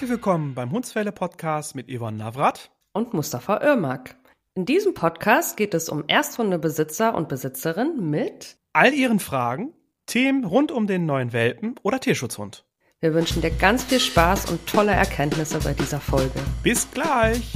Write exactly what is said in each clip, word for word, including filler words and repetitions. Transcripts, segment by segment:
Herzlich willkommen beim Hundswelle-Podcast mit Yvonne Navrat und Mustafa Irmak. In diesem Podcast geht es um Ersthundebesitzer und Besitzerinnen mit all ihren Fragen, Themen rund um den neuen Welpen oder Tierschutzhund. Wir wünschen dir ganz viel Spaß und tolle Erkenntnisse bei dieser Folge. Bis gleich!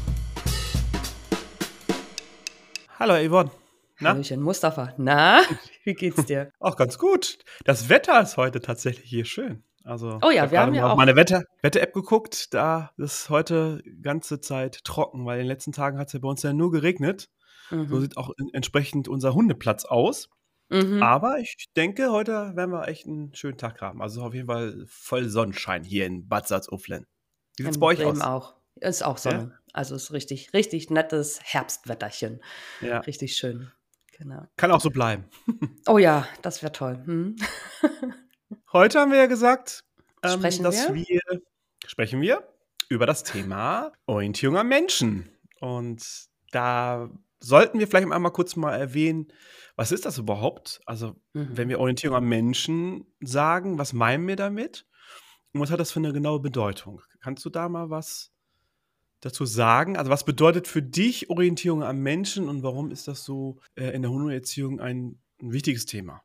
Hallo Yvonne. Na? Hallöchen Mustafa. Na, wie geht's dir? Auch ganz gut. Das Wetter ist heute tatsächlich hier schön. Also, oh ja, ich wir haben ja mal auch auf meine Wetter- Wetter-App geguckt. Da ist heute ganze Zeit trocken, weil in den letzten Tagen hat es ja bei uns ja nur geregnet. Mhm. So sieht auch in, entsprechend unser Hundeplatz aus. Mhm. Aber ich denke, heute werden wir echt einen schönen Tag haben. Also auf jeden Fall voll Sonnenschein hier in Bad Salzuflen. Wie sieht's in bei euch Bremen aus? Auch. Ist auch Sonne. Ja? Also ist richtig, richtig nettes Herbstwetterchen. Ja. Richtig schön. Genau. Kann auch so bleiben. Oh ja, das wäre toll. Hm. Heute haben wir ja gesagt, ähm, sprechen dass wir? wir sprechen wir über das Thema Orientierung am Menschen. Und da sollten wir vielleicht einmal kurz mal erwähnen, was ist das überhaupt? Also, mhm. wenn wir Orientierung am Menschen sagen, was meinen wir damit? Und was hat das für eine genaue Bedeutung? Kannst du da mal was dazu sagen? Also, was bedeutet für dich Orientierung am Menschen und warum ist das so äh, in der Hundeerziehung ein, ein wichtiges Thema?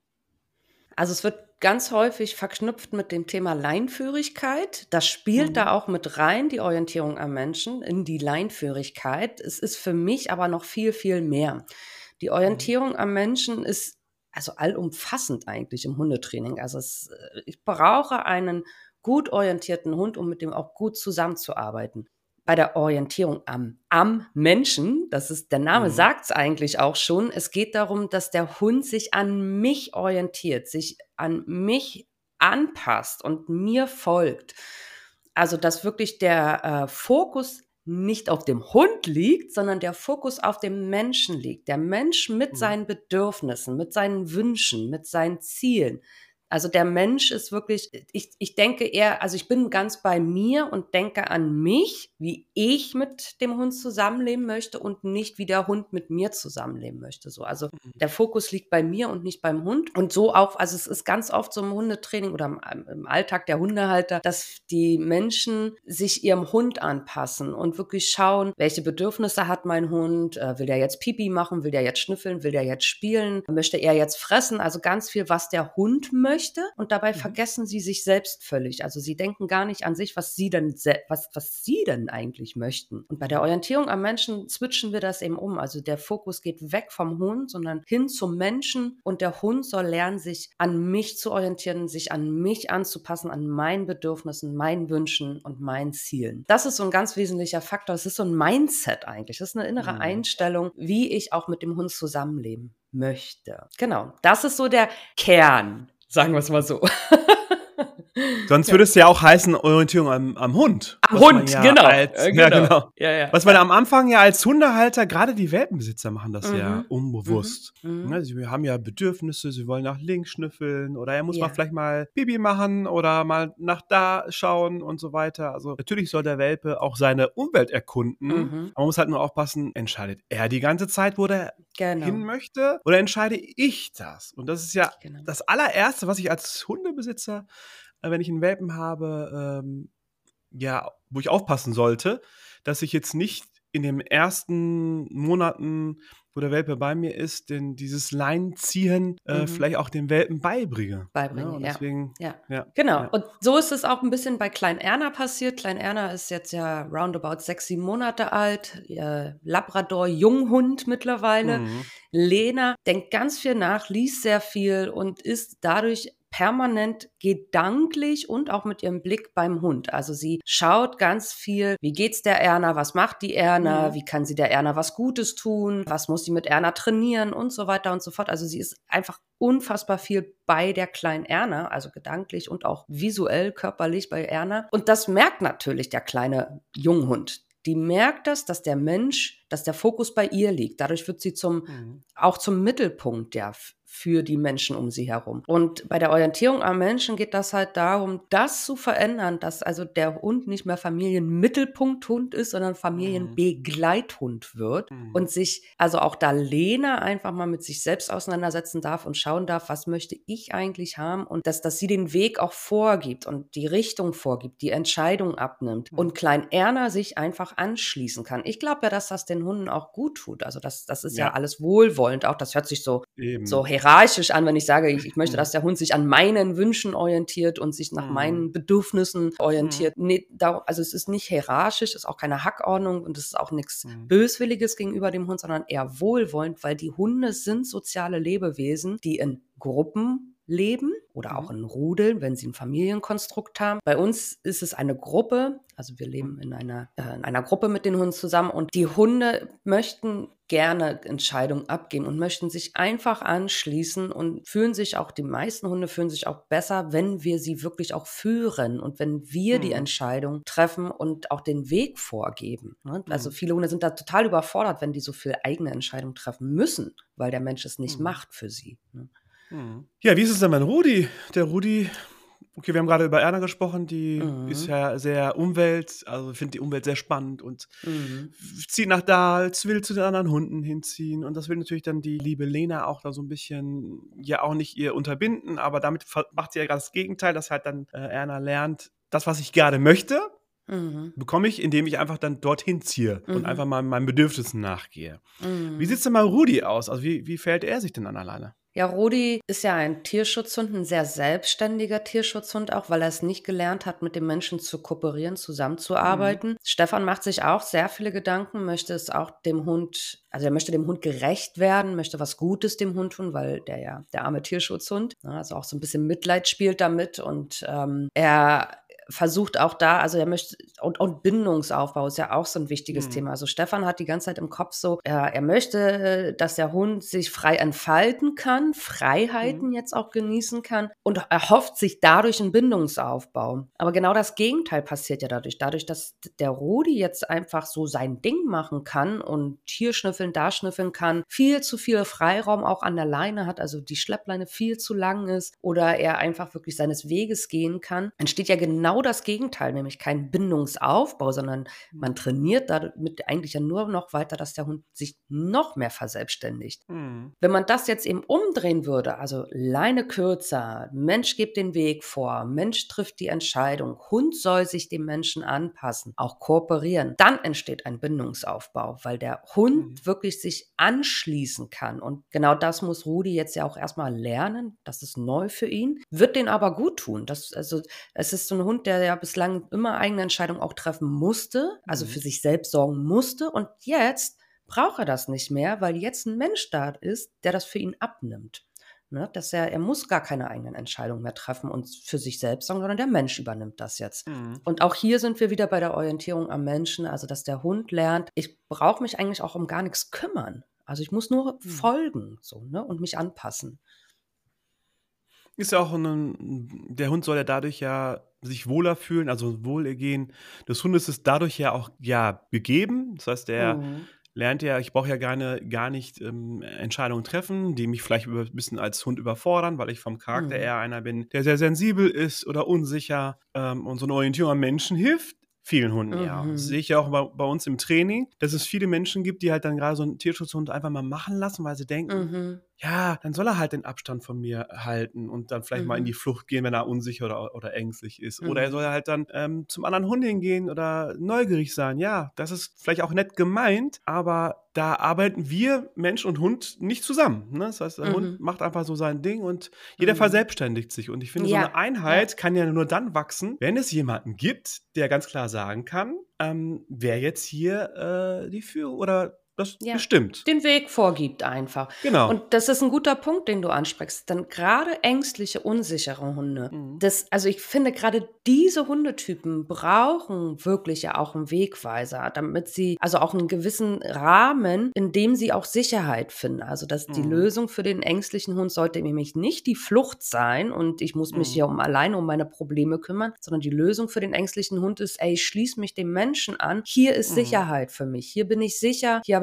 Also es wird ganz häufig verknüpft mit dem Thema Leinführigkeit. Das spielt mhm. da auch mit rein, die Orientierung am Menschen, in die Leinführigkeit. Es ist für mich aber noch viel, viel mehr. Die Orientierung mhm. am Menschen ist also allumfassend eigentlich im Hundetraining. Also es, ich brauche einen gut orientierten Hund, um mit dem auch gut zusammenzuarbeiten. Bei der Orientierung am, am Menschen, das ist, der Name mhm. sagt es eigentlich auch schon, es geht darum, dass der Hund sich an mich orientiert, sich an mich anpasst und mir folgt. Also, dass wirklich der äh, Fokus nicht auf dem Hund liegt, sondern der Fokus auf dem Menschen liegt. Der Mensch mit mhm. seinen Bedürfnissen, mit seinen Wünschen, mit seinen Zielen. Also der Mensch ist wirklich, ich, ich denke eher, also ich bin ganz bei mir und denke an mich, wie ich mit dem Hund zusammenleben möchte und nicht, wie der Hund mit mir zusammenleben möchte. So, also der Fokus liegt bei mir und nicht beim Hund. Und so auch, also es ist ganz oft so im Hundetraining oder im, im Alltag der Hundehalter, dass die Menschen sich ihrem Hund anpassen und wirklich schauen, welche Bedürfnisse hat mein Hund, äh, will der jetzt Pipi machen, will der jetzt schnüffeln, will der jetzt spielen, möchte er jetzt fressen, also ganz viel, was der Hund möchte. Und dabei mhm. vergessen sie sich selbst völlig. Also sie denken gar nicht an sich, was sie denn, was, was sie denn eigentlich möchten. Und bei der Orientierung am Menschen switchen wir das eben um. Also der Fokus geht weg vom Hund, sondern hin zum Menschen. Und der Hund soll lernen, sich an mich zu orientieren, sich an mich anzupassen, an meinen Bedürfnissen, meinen Wünschen und meinen Zielen. Das ist so ein ganz wesentlicher Faktor. Es ist so ein Mindset eigentlich. Das ist eine innere mhm. Einstellung, wie ich auch mit dem Hund zusammenleben möchte. Genau, das ist so der Kern. Sagen wir es mal so. Sonst würde es ja auch heißen Orientierung am, am Hund. Am Hund, ja genau. Als, äh, ja, genau. genau. Ja, ja, was man ja. am Anfang ja als Hundehalter, gerade die Welpenbesitzer machen das mhm. ja unbewusst. Mhm. Ja, sie haben ja Bedürfnisse, sie wollen nach links schnüffeln oder er muss ja. mal vielleicht mal Pipi machen oder mal nach da schauen und so weiter. Also natürlich soll der Welpe auch seine Umwelt erkunden. Mhm. Man muss halt nur aufpassen, entscheidet er die ganze Zeit, wo der genau. hin möchte oder entscheide ich das? Und das ist ja genau. das allererste, was ich als Hundebesitzer, wenn ich einen Welpen habe, ähm, ja, wo ich aufpassen sollte, dass ich jetzt nicht in den ersten Monaten, wo der Welpe bei mir ist, denn dieses Leinenziehen äh, mhm. vielleicht auch dem Welpen beibringe. Beibringe, ja. Und deswegen, ja. ja. ja. Genau. Ja. Und so ist es auch ein bisschen bei Klein Erna passiert. Klein Erna ist jetzt ja roundabout sechs, sieben Monate alt, äh, Labrador-Junghund mittlerweile. Mhm. Lena denkt ganz viel nach, liest sehr viel und ist dadurch permanent gedanklich und auch mit ihrem Blick beim Hund. Also sie schaut ganz viel, wie geht's der Erna, was macht die Erna, mhm. wie kann sie der Erna was Gutes tun, was muss sie mit Erna trainieren und so weiter und so fort. Also sie ist einfach unfassbar viel bei der kleinen Erna, also gedanklich und auch visuell, körperlich bei Erna. Und das merkt natürlich der kleine Junghund. Die merkt das, dass der Mensch, dass der Fokus bei ihr liegt. Dadurch wird sie zum, mhm. auch zum Mittelpunkt, ja, für die Menschen um sie herum. Und bei der Orientierung am Menschen geht das halt darum, das zu verändern, dass also der Hund nicht mehr Familienmittelpunkthund ist, sondern Familienbegleithund wird mhm. und sich also auch da Lena einfach mal mit sich selbst auseinandersetzen darf und schauen darf, was möchte ich eigentlich haben und dass, dass sie den Weg auch vorgibt und die Richtung vorgibt, die Entscheidung abnimmt mhm. und Klein Erna sich einfach anschließen kann. Ich glaube ja, dass das den Hunden auch gut tut. Also das, das ist ja. ja alles wohlwollend. Auch das hört sich so, so hierarchisch an, wenn ich sage, ich, ich möchte, mhm. dass der Hund sich an meinen Wünschen orientiert und sich nach mhm. meinen Bedürfnissen orientiert. Mhm. Nee, da, also es ist nicht hierarchisch, es ist auch keine Hackordnung und es ist auch nichts mhm. Böswilliges gegenüber dem Hund, sondern eher wohlwollend, weil die Hunde sind soziale Lebewesen, die in Gruppen leben oder auch in Rudeln, wenn sie ein Familienkonstrukt haben. Bei uns ist es eine Gruppe, also wir leben in einer, äh, in einer Gruppe mit den Hunden zusammen und die Hunde möchten gerne Entscheidungen abgeben und möchten sich einfach anschließen und fühlen sich auch, die meisten Hunde fühlen sich auch besser, wenn wir sie wirklich auch führen und wenn wir mhm. die Entscheidung treffen und auch den Weg vorgeben. Ne? Also mhm. viele Hunde sind da total überfordert, wenn die so viel eigene Entscheidungen treffen müssen, weil der Mensch es nicht mhm. macht für sie. Ne? Ja, wie ist es denn mit Rudi? Der Rudi, okay, wir haben gerade über Erna gesprochen, die mhm. ist ja sehr Umwelt, also findet die Umwelt sehr spannend und mhm. zieht nach Dahls, will zu den anderen Hunden hinziehen und das will natürlich dann die liebe Lena auch da so ein bisschen, ja auch nicht ihr unterbinden, aber damit macht sie ja gerade das Gegenteil, dass halt dann äh, Erna lernt, das, was ich gerne möchte, mhm. bekomme ich, indem ich einfach dann dorthin ziehe mhm. und einfach mal meinen Bedürfnissen nachgehe. Mhm. Wie sieht es denn mal Rudi aus? Also wie, wie verhält er sich denn an alleine? Ja, Rudi ist ja ein Tierschutzhund, ein sehr selbstständiger Tierschutzhund, auch weil er es nicht gelernt hat, mit dem Menschen zu kooperieren, zusammenzuarbeiten. Mhm. Stefan macht sich auch sehr viele Gedanken, möchte es auch dem Hund, also er möchte dem Hund gerecht werden, möchte was Gutes dem Hund tun, weil der ja, der arme Tierschutzhund, also auch so ein bisschen Mitleid spielt damit und ähm, er versucht auch da, also er möchte, und, und Bindungsaufbau ist ja auch so ein wichtiges mhm. Thema. Also Stefan hat die ganze Zeit im Kopf so, er, er möchte, dass der Hund sich frei entfalten kann, Freiheiten mhm. jetzt auch genießen kann und erhofft sich dadurch einen Bindungsaufbau. Aber genau das Gegenteil passiert ja dadurch. Dadurch, dass der Rudi jetzt einfach so sein Ding machen kann und hier schnüffeln, da schnüffeln kann, viel zu viel Freiraum auch an der Leine hat, also die Schleppleine viel zu lang ist oder er einfach wirklich seines Weges gehen kann, entsteht ja genau das Gegenteil, nämlich kein Bindungsaufbau, sondern man trainiert damit eigentlich ja nur noch weiter, dass der Hund sich noch mehr verselbstständigt. Mhm. Wenn man das jetzt eben umdrehen würde, also Leine kürzer, Mensch gibt den Weg vor, Mensch trifft die Entscheidung, Hund soll sich dem Menschen anpassen, auch kooperieren, dann entsteht ein Bindungsaufbau, weil der Hund mhm. wirklich sich anschließen kann und genau das muss Rudi jetzt ja auch erstmal lernen, das ist neu für ihn, wird den aber gut tun. Das, also, es ist so ein Hund, der ja bislang immer eigene Entscheidungen auch treffen musste, also mhm. für sich selbst sorgen musste und jetzt braucht er das nicht mehr, weil jetzt ein Mensch da ist, der das für ihn abnimmt. Ne, dass er, er muss gar keine eigenen Entscheidungen mehr treffen und für sich selbst sorgen, sondern der Mensch übernimmt das jetzt. Mhm. Und auch hier sind wir wieder bei der Orientierung am Menschen, also dass der Hund lernt, ich brauche mich eigentlich auch um gar nichts kümmern. Also ich muss nur mhm. folgen so, ne, und mich anpassen. Ist ja auch ein, der Hund soll ja dadurch ja sich wohler fühlen, also Wohlergehen des Hundes ist dadurch ja auch ja gegeben. Das heißt, der mhm. lernt ja, ich brauche ja gar, ne, gar nicht ähm, Entscheidungen treffen, die mich vielleicht ein bisschen als Hund überfordern, weil ich vom Charakter mhm. eher einer bin, der sehr sensibel ist oder unsicher ähm, und so eine Orientierung am Menschen hilft vielen Hunden, mhm. ja. Das sehe ich ja auch bei, bei uns im Training, dass es viele Menschen gibt, die halt dann gerade so einen Tierschutzhund einfach mal machen lassen, weil sie denken, mhm. ja, dann soll er halt den Abstand von mir halten und dann vielleicht mhm. mal in die Flucht gehen, wenn er unsicher oder, oder ängstlich ist. Mhm. Oder er soll halt dann ähm, zum anderen Hund hingehen oder neugierig sein. Ja, das ist vielleicht auch nett gemeint, aber da arbeiten wir, Mensch und Hund, nicht zusammen. Ne? Das heißt, der mhm. Hund macht einfach so sein Ding und jeder mhm. verselbstständigt sich. Und ich finde, ja. so eine Einheit ja. kann ja nur dann wachsen, wenn es jemanden gibt, der ganz klar sagen kann, ähm, wer jetzt hier äh, die Führung oder das ja, bestimmt. Den Weg vorgibt einfach. Genau. Und das ist ein guter Punkt, den du ansprichst. Denn gerade ängstliche, unsichere Hunde, mhm. das, also ich finde, gerade diese Hundetypen brauchen wirklich ja auch einen Wegweiser, damit sie, also auch einen gewissen Rahmen, in dem sie auch Sicherheit finden. Also dass mhm. die Lösung für den ängstlichen Hund sollte nämlich nicht die Flucht sein und ich muss mich mhm. hier um alleine um meine Probleme kümmern, sondern die Lösung für den ängstlichen Hund ist, ey, ich schließe mich dem Menschen an. Hier ist mhm. Sicherheit für mich. Hier bin ich sicher. Hier habe ich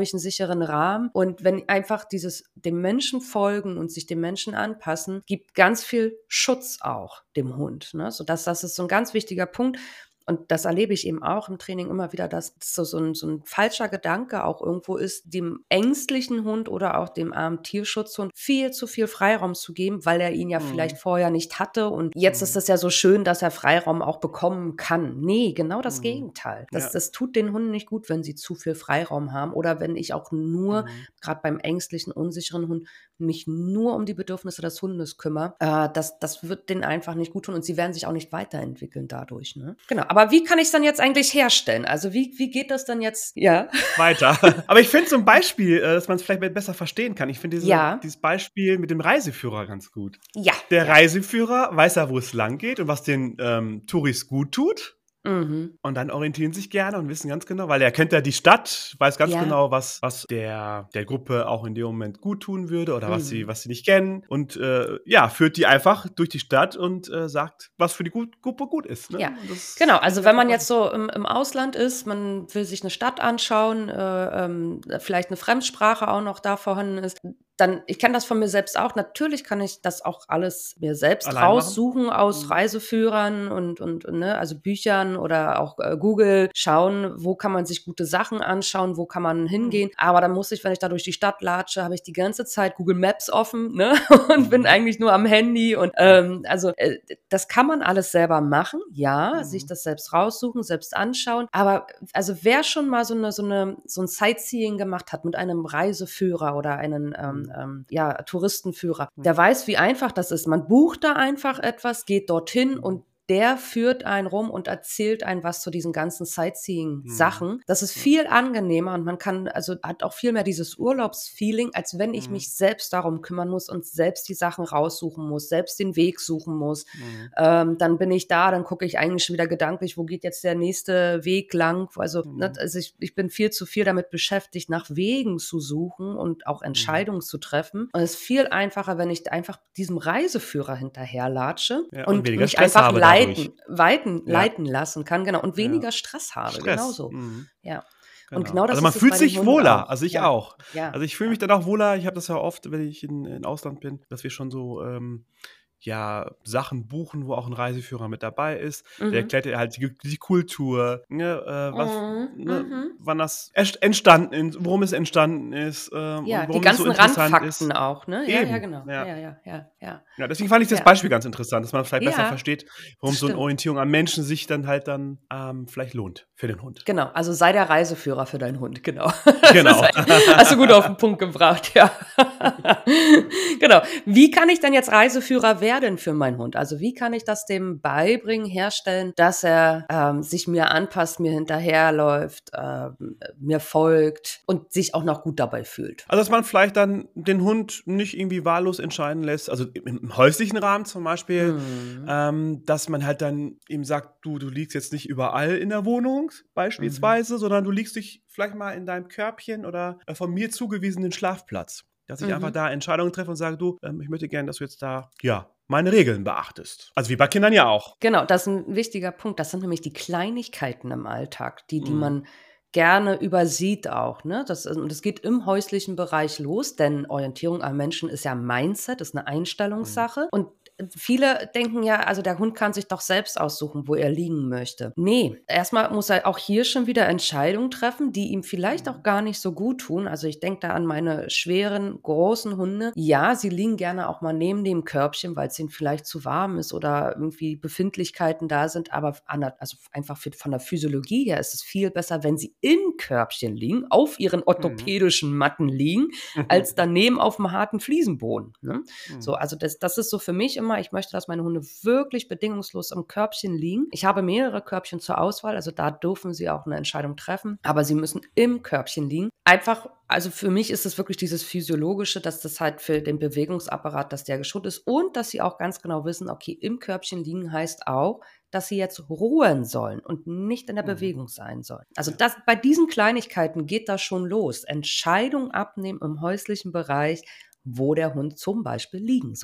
räumlichen, sicheren Rahmen. Und wenn einfach dieses dem Menschen folgen und sich dem Menschen anpassen, gibt ganz viel Schutz auch dem Hund. Ne? So, das, das ist so ein ganz wichtiger Punkt. Und das erlebe ich eben auch im Training immer wieder, dass so, so, ein, so ein falscher Gedanke auch irgendwo ist, dem ängstlichen Hund oder auch dem armen Tierschutzhund viel zu viel Freiraum zu geben, weil er ihn ja mhm. vielleicht vorher nicht hatte. Und jetzt mhm. ist es ja so schön, dass er Freiraum auch bekommen kann. Nee, genau das mhm. Gegenteil. Das, ja. das tut den Hunden nicht gut, wenn sie zu viel Freiraum haben oder wenn ich auch nur, mhm. gerade beim ängstlichen, unsicheren Hund, mich nur um die Bedürfnisse des Hundes kümmere. Äh, das, das wird denen einfach nicht gut tun und sie werden sich auch nicht weiterentwickeln dadurch. Ne? Genau, aber Aber wie kann ich es dann jetzt eigentlich herstellen? Also wie, wie geht das dann jetzt? Ja. Weiter. Aber ich finde so ein Beispiel, dass man es vielleicht besser verstehen kann. Ich finde diese, ja. dieses Beispiel mit dem Reiseführer ganz gut. Ja. Der ja. Reiseführer weiß ja, wo es lang geht und was den ähm, Touris gut tut. Mhm. Und dann orientieren sich gerne und wissen ganz genau, weil er kennt ja die Stadt, weiß ganz ja. genau, was, was der, der Gruppe auch in dem Moment gut tun würde oder mhm. was sie, was sie nicht kennen. Und äh, ja, führt die einfach durch die Stadt und äh, sagt, was für die gut, Gruppe gut ist. Ne? Ja, genau. Also wenn man jetzt so im, im Ausland ist, man will sich eine Stadt anschauen, äh, ähm, vielleicht eine Fremdsprache auch noch da vorhanden ist, dann, ich kenne das von mir selbst auch, natürlich kann ich das auch alles mir selbst Allein raussuchen machen. aus mhm. Reiseführern und, und, ne, also Büchern oder auch äh, Google, schauen, wo kann man sich gute Sachen anschauen, wo kann man hingehen, aber dann muss ich, wenn ich da durch die Stadt latsche, habe ich die ganze Zeit Google Maps offen, ne, und mhm. bin eigentlich nur am Handy und ähm, also äh, das kann man alles selber machen, ja, mhm. sich das selbst raussuchen, selbst anschauen, aber also wer schon mal so eine, so eine, so ein Sightseeing gemacht hat mit einem Reiseführer oder einem ähm, Ähm, ja, Touristenführer. Der weiß, wie einfach das ist. Man bucht da einfach etwas, geht dorthin und der führt einen rum und erzählt einen was zu diesen ganzen Sightseeing-Sachen. Mhm. Das ist viel angenehmer und man kann, also hat auch viel mehr dieses Urlaubsfeeling, als wenn ich mhm. mich selbst darum kümmern muss und selbst die Sachen raussuchen muss, selbst den Weg suchen muss. Mhm. Ähm, dann bin ich da, dann gucke ich eigentlich schon wieder gedanklich, wo geht jetzt der nächste Weg lang. Also, mhm. ne, also ich, ich bin viel zu viel damit beschäftigt, nach Wegen zu suchen und auch Entscheidungen mhm. zu treffen. Und es ist viel einfacher, wenn ich einfach diesem Reiseführer hinterherlatsche ja, und, und mich Stress einfach habe leiten, weiten, ja. leiten lassen kann, genau, und weniger ja. Stress habe, Stress. genauso. Mhm. Ja. Genau. Und genau das also man ist fühlt es bei sich den Hunden wohler, auch. also ich ja. auch. Ja. Also ich fühle ja. mich dann auch wohler. Ich habe das ja oft, wenn ich in, in Ausland bin, dass wir schon so ähm, ja, Sachen buchen, wo auch ein Reiseführer mit dabei ist. Mhm. Der erklärt dir halt die, die Kultur, ne, äh, was, mhm. ne, mhm. wann das entstanden ist, worum es entstanden ist ähm, ja, und warum die ganzen es so interessant Randfakten ist. auch, ne? Eben. Ja, ja, genau. Ja. Ja, ja, ja, ja. Ja, deswegen fand ich das ja. Beispiel ganz interessant, dass man vielleicht ja, besser versteht, warum so eine stimmt. Orientierung am Menschen sich dann halt dann ähm, vielleicht lohnt für den Hund. Genau, also sei der Reiseführer für deinen Hund, genau. Genau. Ein, hast du gut auf den Punkt gebracht, ja. Genau. Wie kann ich denn jetzt Reiseführer werden für meinen Hund? Also wie kann ich das dem beibringen, herstellen, dass er ähm, sich mir anpasst, mir hinterherläuft, äh, mir folgt und sich auch noch gut dabei fühlt? Also dass man vielleicht dann den Hund nicht irgendwie wahllos entscheiden lässt, also im, im häuslichen Rahmen zum Beispiel, mhm. ähm, dass man halt dann ihm sagt, du, du liegst jetzt nicht überall in der Wohnung beispielsweise, mhm. sondern du liegst dich vielleicht mal in deinem Körbchen oder äh, von mir zugewiesenen Schlafplatz. Dass ich mhm. einfach da Entscheidungen treffe und sage, du, ähm, ich möchte gerne, dass du jetzt da, ja, meine Regeln beachtest. Also wie bei Kindern ja auch. Genau, das ist ein wichtiger Punkt. Das sind nämlich die Kleinigkeiten im Alltag, die, die Mhm. man gerne übersieht auch. Ne? Das, und das geht im häuslichen Bereich los, denn Orientierung am Menschen ist ja Mindset, ist eine Einstellungssache. Mhm. Und viele denken ja, also der Hund kann sich doch selbst aussuchen, wo er liegen möchte. Nee, erstmal muss er auch hier schon wieder Entscheidungen treffen, die ihm vielleicht auch gar nicht so gut tun. Also ich denke da an meine schweren, großen Hunde. Ja, sie liegen gerne auch mal neben dem Körbchen, weil es ihnen vielleicht zu warm ist oder irgendwie Befindlichkeiten da sind. Aber an der, also einfach für, von der Physiologie her ist es viel besser, wenn sie im Körbchen liegen, auf ihren orthopädischen Matten liegen, als daneben auf dem harten Fliesenboden. Ne? Mhm. So, also das, das ist so für mich immer, ich möchte, dass meine Hunde wirklich bedingungslos im Körbchen liegen. Ich habe mehrere Körbchen zur Auswahl, also da dürfen sie auch eine Entscheidung treffen, aber sie müssen im Körbchen liegen. Einfach, also für mich ist es wirklich dieses Physiologische, dass das halt für den Bewegungsapparat, dass der geschult ist und dass sie auch ganz genau wissen, okay, im Körbchen liegen heißt auch, dass sie jetzt ruhen sollen und nicht in der mhm. Bewegung sein sollen. Also das, bei diesen Kleinigkeiten geht das schon los. Entscheidung abnehmen im häuslichen Bereich, wo der Hund zum Beispiel liegen soll.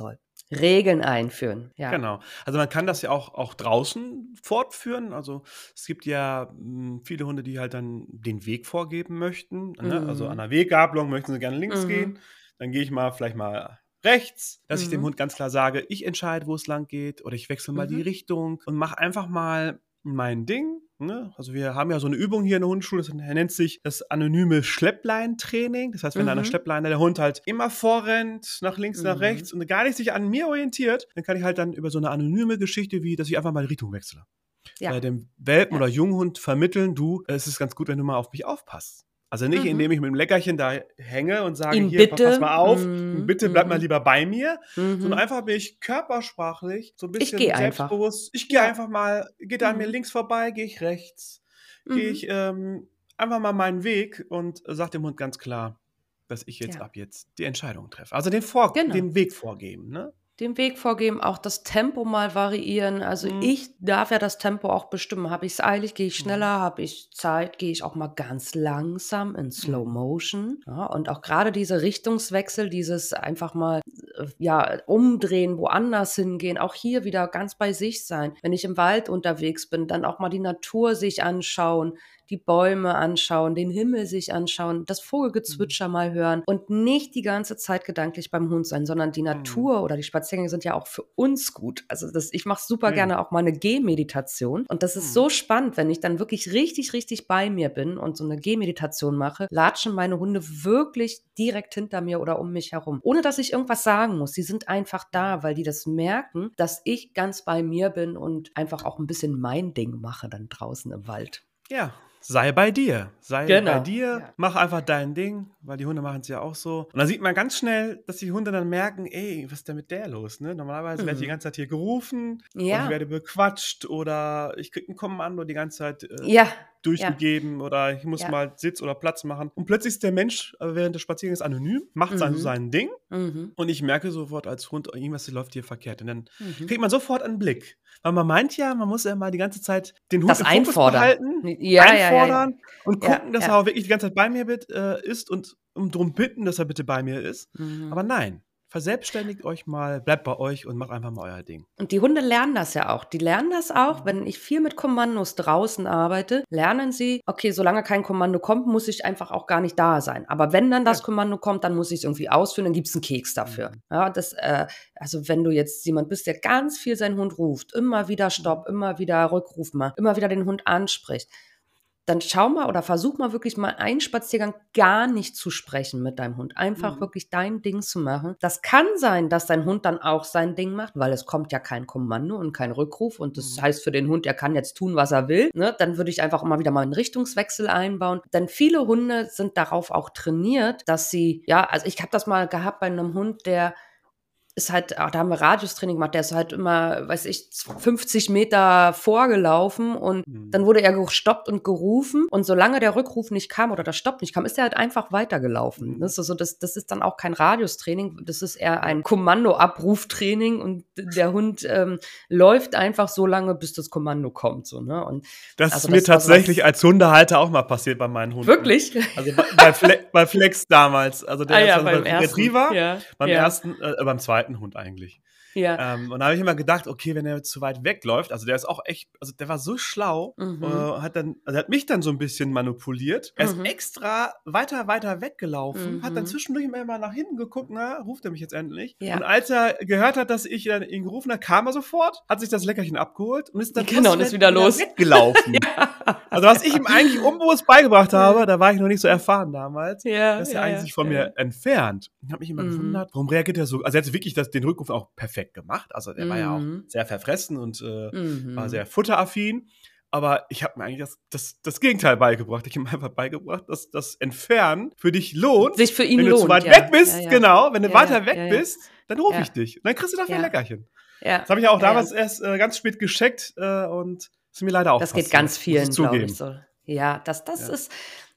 Regeln einführen, ja. Genau. Also man kann das ja auch, auch draußen fortführen. Also es gibt ja mh, viele Hunde, die halt dann den Weg vorgeben möchten. Ne? Also an Mhm. der Weggabelung möchten sie gerne links Mhm. gehen. Dann gehe ich mal vielleicht mal rechts, dass ich dem Mhm. Hund ganz klar sage, ich entscheide, wo es lang geht. Oder ich wechsle mal die Mhm. Richtung und mache einfach mal mein Ding. Ne? Also wir haben ja so eine Übung hier in der Hundeschule, das nennt sich das anonyme Schleppleintraining. Das heißt, wenn an der Mhm. Schleppleine der Hund halt immer vorrennt, nach links, nach rechts Mhm. und gar nicht sich an mir orientiert, dann kann ich halt dann über so eine anonyme Geschichte, wie dass ich einfach mal die Richtung wechsle. Ja. Äh, dem Welpen Ja. oder Junghund vermitteln, du, es ist ganz gut, wenn du mal auf mich aufpasst. Also nicht, Mhm. indem ich mit dem Leckerchen da hänge und sage, Ihn hier, pass bitte. mal auf, Mhm. bitte bleib mal Mhm. lieber bei mir, sondern Mhm. einfach bin ich körpersprachlich so ein Ich bisschen gehe einfach. selbstbewusst. Ich gehe Ja. einfach mal, geht er an mir Mhm. links vorbei, gehe ich rechts, gehe Mhm. ich ähm, einfach mal meinen Weg und sage dem Hund ganz klar, dass ich jetzt Ja. ab jetzt die Entscheidung treffe. Also den, Vor Genau. den Weg vorgeben, ne? Den Weg vorgeben, auch das Tempo mal variieren. Also, Mhm. ich darf ja das Tempo auch bestimmen. Habe ich's eilig, gehe ich Mhm. schneller, habe ich Zeit, gehe ich auch mal ganz langsam in Slow Mhm. Motion. Ja, und auch gerade diese Richtungswechsel, dieses einfach mal, äh, ja, umdrehen, woanders hingehen, auch hier wieder ganz bei sich sein. Wenn ich im Wald unterwegs bin, dann auch mal die Natur sich anschauen, die Bäume anschauen, den Himmel sich anschauen, das Vogelgezwitscher mal hören und nicht die ganze Zeit gedanklich beim Hund sein, sondern die Mhm. Natur oder die Spaziergänge sind ja auch für uns gut. Also das, ich mache super Eben. gerne auch mal eine Gehmeditation und das ist Mhm. so spannend, wenn ich dann wirklich richtig, richtig bei mir bin und so eine Gehmeditation mache, latschen meine Hunde wirklich direkt hinter mir oder um mich herum, ohne dass ich irgendwas sagen muss. Sie sind einfach da, weil die das merken, dass ich ganz bei mir bin und einfach auch ein bisschen mein Ding mache dann draußen im Wald. Ja, sei bei dir. Sei bei Genau. dir, Ja. mach einfach dein Ding, weil die Hunde machen es ja auch so. Und dann sieht man ganz schnell, dass die Hunde dann merken, ey, was ist denn mit der los? Ne? Normalerweise werde ich die Mhm. ganze Zeit hier gerufen oder ich Ja. werde bequatscht oder ich kriege ein Kommando die ganze Zeit äh, Ja. Ja. durchgegeben oder ich muss Ja. mal Sitz oder Platz machen. Und plötzlich ist der Mensch äh, während des Spaziergangs anonym, macht sein, so Mhm. sein Ding Mhm. und ich merke sofort als Hund, irgendwas läuft hier verkehrt. Und dann Mhm. kriegt man sofort einen Blick. Weil man meint ja, man muss ja mal die ganze Zeit den Hund Das im Fokus Einfordern. behalten, Ja, ja, ja, ja. einfordern und Ja, gucken, dass er ja. auch wirklich die ganze Zeit bei mir bit, äh, ist und um drum bitten, dass er bitte bei mir ist. Aber Mhm. nein, verselbstständigt euch mal, bleibt bei euch und macht einfach mal euer Ding. Und die Hunde lernen das ja auch. Die lernen das auch, Mhm. wenn ich viel mit Kommandos draußen arbeite, lernen sie, okay, solange kein Kommando kommt, muss ich einfach auch gar nicht da sein. Aber wenn dann das Ja. Kommando kommt, dann muss ich es irgendwie ausführen, dann gibt es einen Keks dafür. Mhm. Ja, das, äh, also wenn du jetzt jemand bist, der ganz viel seinen Hund ruft, immer wieder Stopp, immer wieder Rückruf mal, immer wieder den Hund anspricht, dann schau mal oder versuch mal wirklich mal einen Spaziergang gar nicht zu sprechen mit deinem Hund. Einfach Mhm. wirklich dein Ding zu machen. Das kann sein, dass dein Hund dann auch sein Ding macht, weil es kommt ja kein Kommando und kein Rückruf und das Mhm. heißt für den Hund, er kann jetzt tun, was er will. Ne? Dann würde ich einfach immer wieder mal einen Richtungswechsel einbauen. Denn viele Hunde sind darauf auch trainiert, dass sie, ja, also ich habe das mal gehabt bei einem Hund, der ist halt, ah, da haben wir Radiustraining gemacht, der ist halt immer, weiß ich, fünfzig Meter vorgelaufen und Mhm. dann wurde er gestoppt und gerufen und solange der Rückruf nicht kam oder der Stopp nicht kam, ist er halt einfach weitergelaufen. Mhm. Das ist, also das, das ist dann auch kein Radiustraining, das ist eher ein Kommandoabruftraining und der Hund ähm, läuft einfach so lange, bis das Kommando kommt. So, ne? Und Das also ist mir das war so tatsächlich was, als Hundehalter auch mal passiert bei meinen Hunden. wirklich? Also bei, bei, Fle bei Flex damals. Also der Ah ist ja, also beim bei ersten. Retriever, Ja, beim ja, ersten, äh, beim zweiten Hund eigentlich. ja. Ähm, und da habe ich immer gedacht, okay, wenn er zu weit wegläuft, also der ist auch echt, also der war so schlau, Mhm. äh, hat dann, also er hat mich dann so ein bisschen manipuliert. Er ist Mhm. extra weiter, weiter weggelaufen, Mhm. hat dann zwischendurch immer mal nach hinten geguckt, na, ruft er mich jetzt endlich? Ja. Und als er gehört hat, dass ich dann ihn gerufen habe, kam er sofort, hat sich das Leckerchen abgeholt und ist dann Genau, und ist konsequent wieder los. weggelaufen. Also was ich ihm eigentlich unbewusst beigebracht habe, da war ich noch nicht so erfahren damals, Ja, dass er ja, eigentlich ja, sich von ja, mir ja. entfernt. Ich habe mich immer Mhm. gewundert, warum reagiert er so? Also er hat wirklich das, den Rückruf auch perfekt gemacht. Also der war ja auch Mhm. sehr verfressen und äh, Mhm. war sehr futteraffin. Aber ich habe mir eigentlich das, das, das Gegenteil beigebracht. Ich habe ihm einfach beigebracht, dass das Entfernen für dich lohnt. Sich für ihn wenn du lohnt, zu weit ja. weg bist, Ja, ja. genau, wenn du Ja, weiter ja, weg ja, ja. bist, dann rufe Ja. ich dich. Und dann kriegst du dafür ein Ja. Leckerchen. Ja. Das habe ich auch Ja, damals ja. erst äh, ganz spät gescheckt äh, und ist mir leider auch Das passiert. geht ganz Muss ich vielen, glaube zugeben. ich, so. Ja, das, das Ja. ist,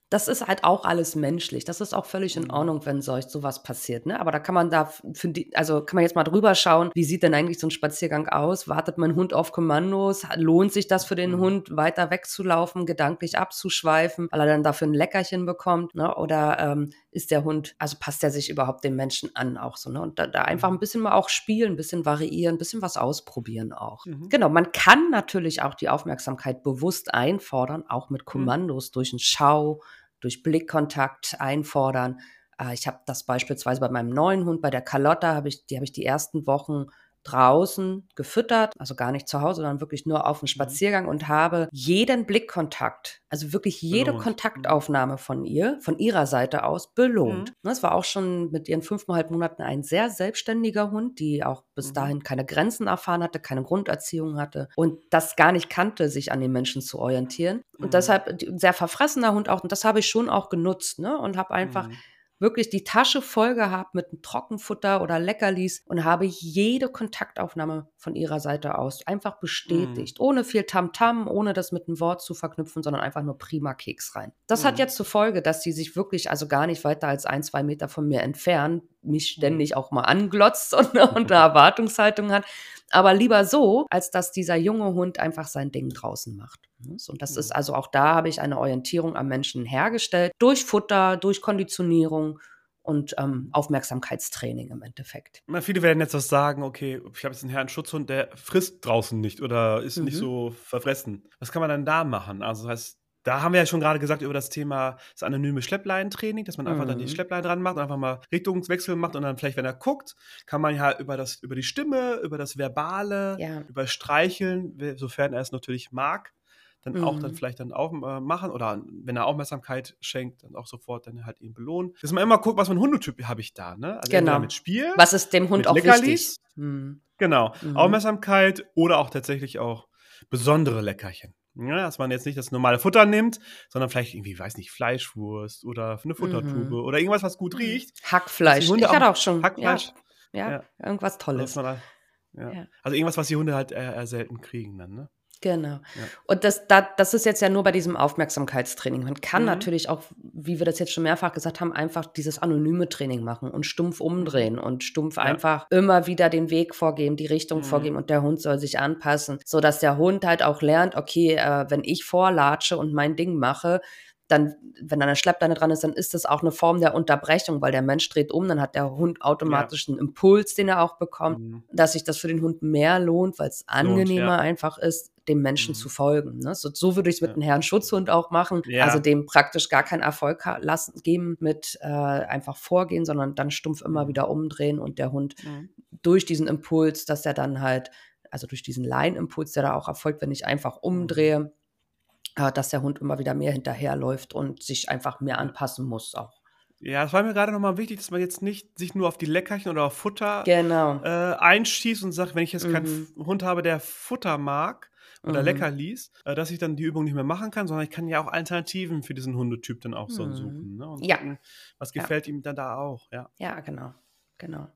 Das ist halt auch alles menschlich. Das ist auch völlig in Mhm. Ordnung, wenn solch sowas passiert, ne? Aber da kann man da für die also, kann man jetzt mal drüber schauen, wie sieht denn eigentlich so ein Spaziergang aus? Wartet mein Hund auf Kommandos? Lohnt sich das für den Mhm. Hund, weiter wegzulaufen, gedanklich abzuschweifen, weil er dann dafür ein Leckerchen bekommt, ne? Oder, ähm, ist der Hund also, passt der sich überhaupt dem Menschen an auch so, ne? Und da da einfach ein Mhm. bisschen mal auch spielen, ein bisschen variieren, ein bisschen was ausprobieren auch. Mhm. Genau, man kann natürlich auch die Aufmerksamkeit bewusst einfordern, auch mit Mhm. Kommandos durch 'n Schau, durch Blickkontakt einfordern. Äh, ich habe das beispielsweise bei meinem neuen Hund, bei der Carlotta, habe ich die habe ich die ersten Wochen draußen gefüttert, also gar nicht zu Hause, sondern wirklich nur auf 'n Mhm. Spaziergang und habe jeden Blickkontakt, also wirklich jede Belohnt. Mhm. Kontaktaufnahme von ihr, von ihrer Seite aus belohnt. Mhm. Ne, es war auch schon mit ihren fünfeinhalb Monaten ein sehr selbstständiger Hund, die auch bis Mhm. dahin keine Grenzen erfahren hatte, keine Grunderziehung hatte und das gar nicht kannte, sich an den Menschen zu orientieren. Und Mhm. deshalb d 'n sehr verfressener Hund auch und das habe ich schon auch genutzt, ne, und habe einfach Mhm. wirklich die Tasche voll gehabt mit 'n Trockenfutter oder Leckerlis und habe jede Kontaktaufnahme von ihrer Seite aus einfach Mhm. bestätigt, ohne viel Tamtam, ohne das mit 'nem Wort zu verknüpfen, sondern einfach nur prima Keks rein. Das hat Mhm. jetzt zur Folge, dass sie sich wirklich also gar nicht weiter als ein, zwei Meter von mir entfernt mich Mhm. ständig auch mal anglotzt und 'ne und 'ne Erwartungshaltung hat. Aber lieber so, als dass dieser junge Hund einfach sein Ding draußen macht, ne? Und das ist Mhm. also auch da habe ich eine Orientierung am Menschen hergestellt, durch Futter, durch Konditionierung und, ähm, Mhm. Aufmerksamkeitstraining im Endeffekt. Na, viele werden jetzt auch sagen: „Okay, ich habe jetzt 'n Herrenschutzhund, der frisst draußen nicht oder ist nicht Mhm. so verfressen.“ Was kann man dann da machen? Also, das heißt, da haben wir ja schon grade gesagt über das Thema das anonyme Schleppleinentraining, dass man einfach dann die Mhm. Schleppleine dran macht und einfach mal Richtungswechsel macht und dann vielleicht, wenn er guckt, kann man ja über das über die Stimme, über das Verbale, Ja. über Streicheln, we sofern er es natürlich mag, dann auch dann Mhm. vielleicht dann auch äh, machen oder wenn er Aufmerksamkeit schenkt, dann auch sofort dann halt ihn belohnen. Dass man immer guckt, was für 'n Hundetyp habe ich da, ne? Also, entweder Genau. mit Spiel, Was ist dem Hund mit auch wichtig? Leckerlis Mhm. genau, Mhm. Aufmerksamkeit oder auch tatsächlich auch besondere Leckerchen. Ne, dass man jetzt nicht das normale Futter nimmt, sondern vielleicht irgendwie, weiß nicht, Fleischwurst oder 'ne Futtertube Mhm. oder irgendwas, was gut Mhm. riecht, dass die Hackfleisch. Hunde Ich auch hatte auch schon ja, Hackfleisch, ja, ja, irgendwas also, dass Tolles. man da ja. Ja. Also, irgendwas, was die Hunde halt eher eher selten kriegen dann, ne? Genau. Ja. Und das da das ist jetzt ja nur bei diesem Aufmerksamkeitstraining. Man kann Mhm. natürlich auch, wie wir das jetzt schon mehrfach gesagt haben, einfach dieses anonyme Training machen und stumpf Mhm. umdrehen und stumpf Ja. einfach immer wieder den Weg vorgeben, die Richtung Mhm. vorgeben und der Hund soll sich anpassen, sodass der Hund halt auch lernt: „Okay, äh, wenn ich vorlatsche und mein Ding mache, dann wenn da 'ne Schleppleine dran ist, dann ist das auch 'ne Form der Unterbrechung, weil der Mensch dreht um, dann hat der Hund Ja. automatisch 'n Impuls, den er auch bekommt, Mhm. dass sich das für den Hund mehr lohnt, weil's Lohnt, ja. angenehmer einfach ist, dem Menschen zu Mhm. folgen“, ne? So so würde ich's mit Ja. 'nem Herrenschutzhund auch machen, also Ja. dem praktisch gar keinen Erfolg ha lassen geben mit, äh, einfach vorgehen, sondern dann stumpf immer Mhm. wieder umdrehen und der Hund Mhm. durch diesen Impuls, dass er dann halt also durch diesen Leinimpuls, der da auch erfolgt, wenn ich einfach Mhm. umdrehe, äh, dass der Hund immer wieder mehr hinterherläuft und sich einfach mehr Ja. anpassen muss auch. Ja, das war mir grade noch mal wichtig, dass man jetzt nicht sich nur auf die Leckerchen oder auf Futter, Genau. äh, einschießt und sagt: „Wenn ich jetzt keinen F Mhm. Hund habe, der Futter mag oder Mhm. Leckerlis, äh, dass ich dann die Übung nicht mehr machen kann“, sondern ich kann ja auch Alternativen für diesen Hundetyp dann auch so Mhm. suchen, ne, und Ja. gucken, was Ja. gefällt ihm dann da auch, ja. Ja, genau. Genau.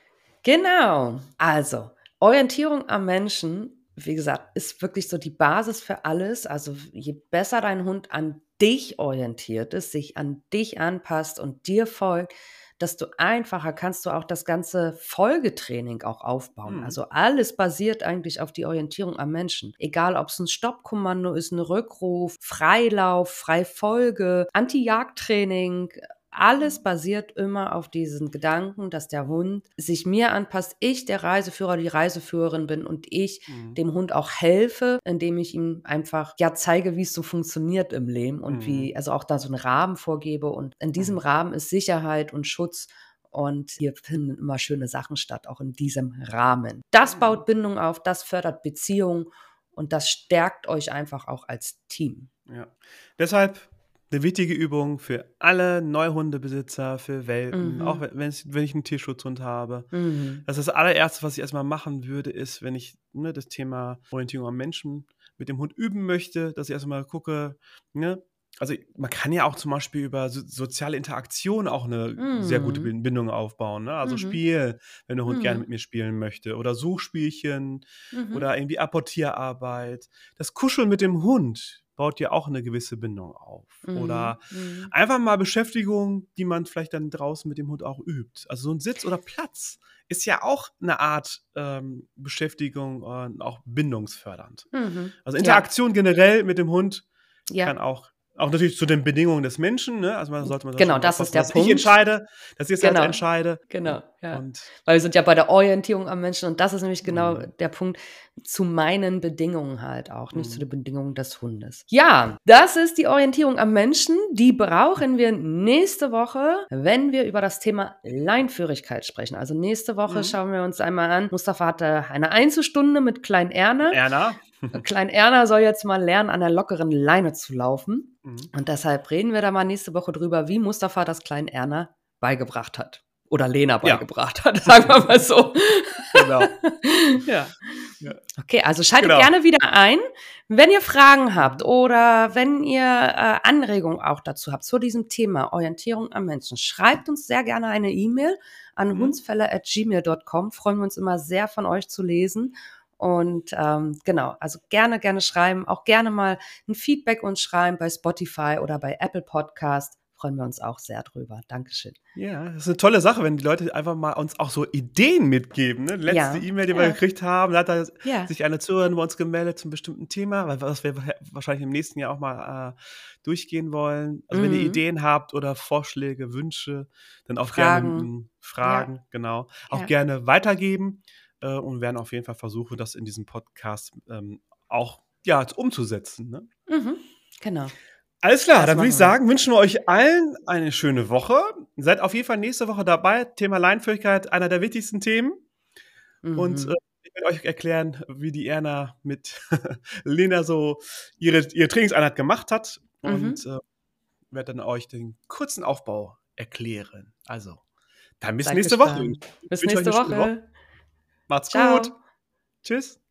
Genau. Also, Orientierung am Menschen, wie gesagt, ist wirklich so die Basis für alles. Also, w je besser dein Hund an dich orientiert ist, sich an dich anpasst und dir folgt, desto einfacher kannst du auch das ganze Folgetraining auch aufbauen. Mhm. Also, alles basiert eigentlich auf die Orientierung am Menschen. Egal, ob's 'n Stoppkommando ist, 'n Rückruf, Freilauf, Freifolge, Anti-Jagdtraining, alles basiert immer auf diesen Gedanken, dass der Hund sich mir anpasst, ich der Reiseführer, die Reiseführerin bin und ich Mhm. dem Hund auch helfe, indem ich ihm einfach, ja, zeige, wie's so funktioniert im Leben und Mhm. wie also auch da so 'n Rahmen vorgebe und in diesem Mhm. Rahmen ist Sicherheit und Schutz und hier finden immer schöne Sachen statt, auch in diesem Rahmen. Das Mhm. baut Bindung auf, das fördert Beziehung und das stärkt euch einfach auch als Team. Ja. Deshalb 'ne wichtige Übung für alle Neuhundebesitzer, für Welpen, auch Mhm. we wenn's wenn ich 'n Tierschutzhund habe. Mhm. Das ist das Allererste, was ich erst mal machen würde, ist, wenn ich, ne, das Thema Orientierung am Menschen mit dem Hund üben möchte, dass ich erst mal gucke, ne also, man kann ja auch zum Beispiel über so soziale Interaktion auch 'ne sehr gute Mhm. Bin Bindung aufbauen, ne? Also, Mhm. Spiel, wenn der Hund gerne mit Mhm. mir spielen möchte oder Suchspielchen Mhm. oder irgendwie Apportierarbeit. Das Kuscheln mit dem Hund baut ja auch eine gewisse Bindung auf. Mhm. Oder Mhm. einfach mal Beschäftigung, die man vielleicht dann draußen mit dem Hund auch übt. Also so ein Sitz oder Platz ist ja auch eine Art ähm, Beschäftigung und auch bindungsfördernd. Mhm. Also Interaktion Ja. generell mit dem Hund Ja. kann auch Auch natürlich zu den Bedingungen des Menschen, ne? Also man sollte man Genau, schon das ist aufpassen, der dass ich Punkt. entscheide, dass ich es halt Genau. entscheide. Genau, ja. Und Weil wir sind ja bei der Orientierung am Menschen und das ist nämlich genau Mhm. der Punkt, zu meinen Bedingungen halt auch, nicht zu den Mhm. Bedingungen des Hundes. Ja, das ist die Orientierung am Menschen. Die brauchen wir nächste Woche, wenn wir über das Thema Leinführigkeit sprechen. Also nächste Woche Mhm. schauen wir uns einmal an. Mustafa hatte eine Einzelstunde mit Klein Erna. Erna. Klein Erna soll jetzt mal lernen, an der lockeren Leine zu laufen. Mhm. Und deshalb reden wir da mal nächste Woche drüber, wie Mustafa das Klein Erna beigebracht hat. Oder Lena Ja. beigebracht hat, sagen wir mal so. Genau. Ja. Ja. Okay, also schaltet Genau. gerne wieder ein, wenn ihr Fragen habt oder wenn ihr äh, Anregungen auch dazu habt zu diesem Thema Orientierung am Menschen. Schreibt uns sehr gerne eine E-Mail an Mhm. hundsfäller at gmail dot com. Freuen wir uns immer sehr, von euch zu lesen. Und ähm, genau, also gerne, gerne schreiben, auch gerne mal ein Feedback uns schreiben bei Spotify oder bei Apple Podcast. Freuen wir uns auch sehr drüber. Dankeschön. Ja, das ist eine tolle Sache, wenn die Leute einfach mal uns auch so Ideen mitgeben. Ne? Letzte Ja, E-Mail, die ja. wir gekriegt haben, da hat da Ja. sich eine Zuhörerin bei uns gemeldet zum bestimmten Thema, weil was wir wahrscheinlich im nächsten Jahr auch mal äh, durchgehen wollen. Also wenn ihr Mhm. Ideen habt oder Vorschläge, Wünsche, dann auch Fragen. gerne m, Fragen, genau, auch Ja. gerne weitergeben äh, und werden auf jeden Fall versuchen, das in diesem Podcast ähm, auch ja, umzusetzen. Ne? Mhm. Genau. Alles klar, Das dann würde ich machen wir. sagen, wünschen wir euch allen eine schöne Woche. Seid auf jeden Fall nächste Woche dabei. Thema Leinführigkeit, einer der wichtigsten Themen. Und Mhm. äh, ich werde euch erklären, wie die Erna mit Lena so ihre, ihre Trainingseinheit gemacht hat. Und Mhm. äh, werde dann euch den kurzen Aufbau erklären. Also, dann bis Seid nächste Woche. gespannt. Ich Bis wünsche euch nächste eine schöne Woche. Woche. Macht's Ciao. gut. Tschüss.